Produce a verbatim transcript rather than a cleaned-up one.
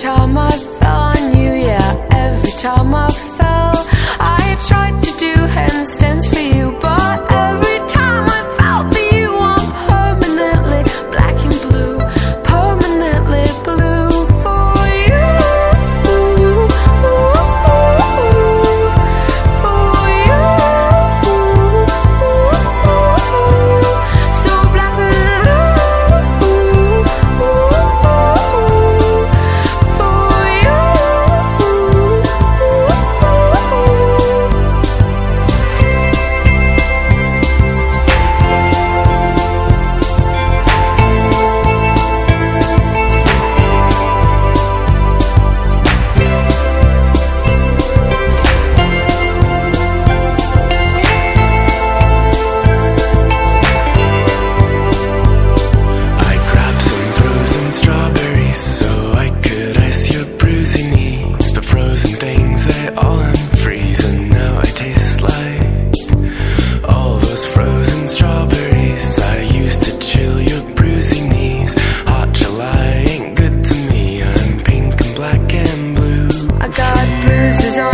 time I fell on you, yeah, every time I fell, I tried to do handstands for you, but every time I fell for you, I'm permanently black and blue, permanently blue for you, for you, so black and blue, for you. I grabbed some frozen strawberries so I could ice your bruising knees. But frozen things, they all unfreeze, and now I taste like all those frozen strawberries I used to chill your bruising knees. Hot July ain't good to me. I'm pink and black and blue. I got bruises on